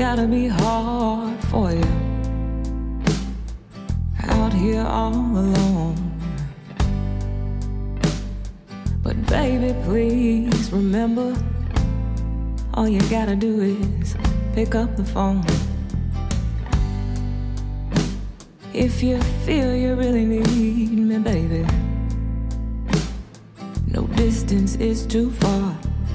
gotta be hard for you out here all alone. But baby, please remember, all you gotta do is pick up the phone. If you feel you really need me, baby, no distance is too far.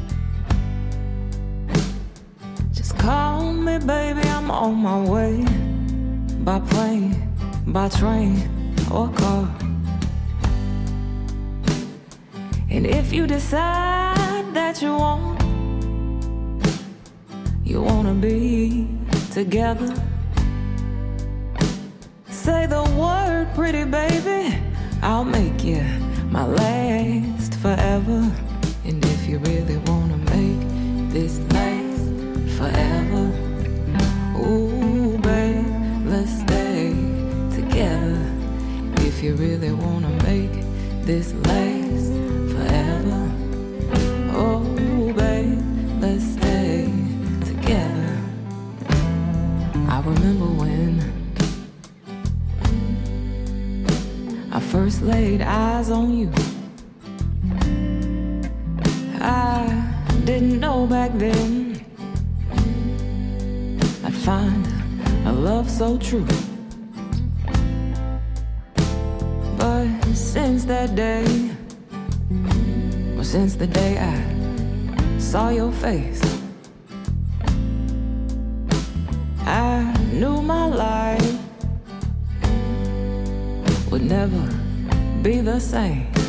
Just call me, baby, I'm on my way. By plane, by train, or car. And if you decide that you wanna be together, say the word, pretty baby, I'll make you my last forever. And if you really wanna make this last forever, ooh, babe, let's stay together. If you really wanna make this last forever, oh, babe, let's stay together. I remember when I first laid eyes on you. I didn't know back then I'd find a love so true. But since that day, or since the day I saw your face, I knew my life would never be the same.